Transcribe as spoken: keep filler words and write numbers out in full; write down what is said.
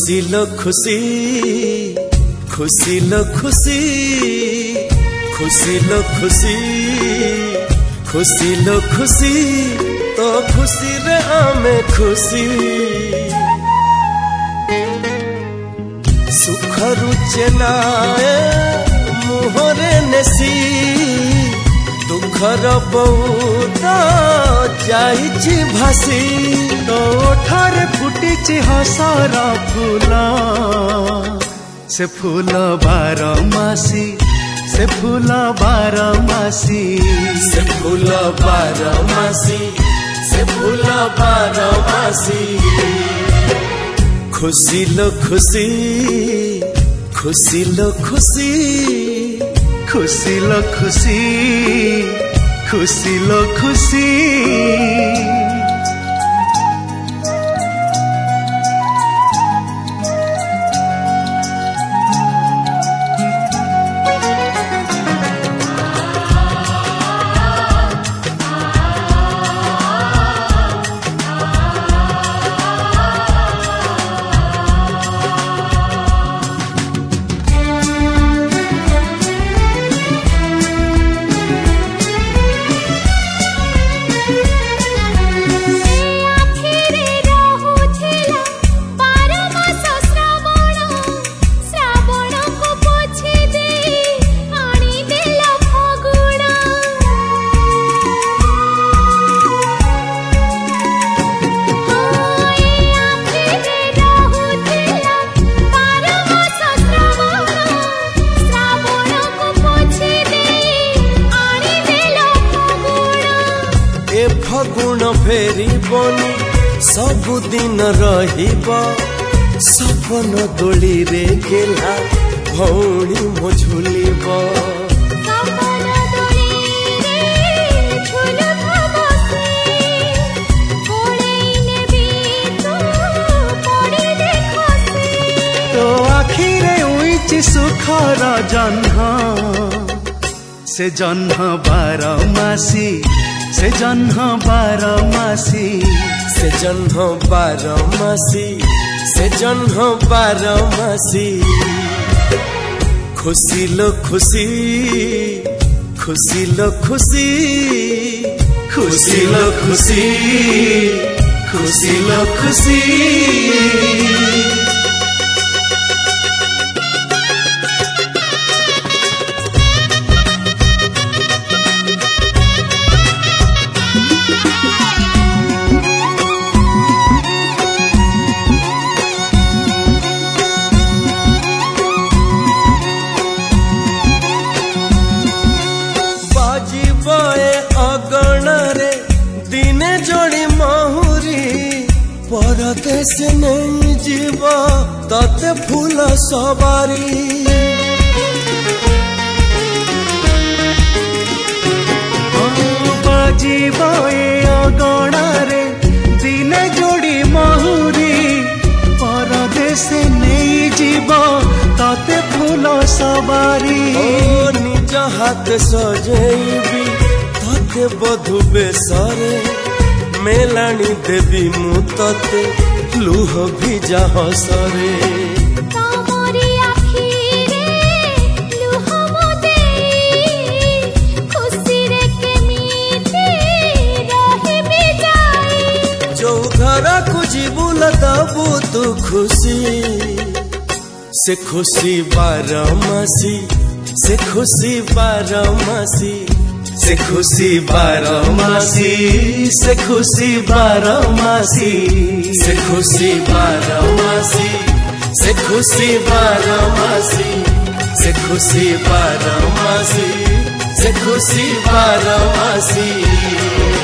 खुशी लो खुशी खुशी लो खुशी खुशी लो खुशी खुशी लो खुशी तो खुशी रे आमे खुशी सुख रुचे नाए मुहरे नेसी दुखर बहुत जाइछि भासी तो ठारे फुटिछि हसर फूल से फूल बार मासी से फूल बार मासी से फूल बार मासी से फूल बार मासी खुशी लो खुशी खुशी लो खुशी खुशी लो खुशी खुशी लो खुशी फगुण फेरी बनी सबुदिन रहिबा सपन दोली रे गेला भौणी मो झुलिबा तो आखिरे उइछि सुखर जन्ह से जन्ह बार मासी से जन्ह बार मासी से जन्ह बार मासी से जन्ह बार मासी खुशी लो खुशी खुशी लो खुशी खुशी लो खुशी खुशी लो खुशी अगणरे दिने जोड़ी महुरी परदेश नहीं जीव तते फूल सवारी बाजीब अगणरे दिने जोड़ी महुरी परदेश नहीं जीव तते फूल सवारी निज हाथ सजेबी तते बधु बेसरे मेलाणी देवी मु तते लुह भिजा हसरे जो घर को जीवुल दबु तू खुशी से खुशी बार मासी से खुशी बार मासी से खुशी बार मासी से खुशी बार मासी से खुशी बार मासी से खुशी बार मासी से खुशी बार मासी से खुशी बार मासी।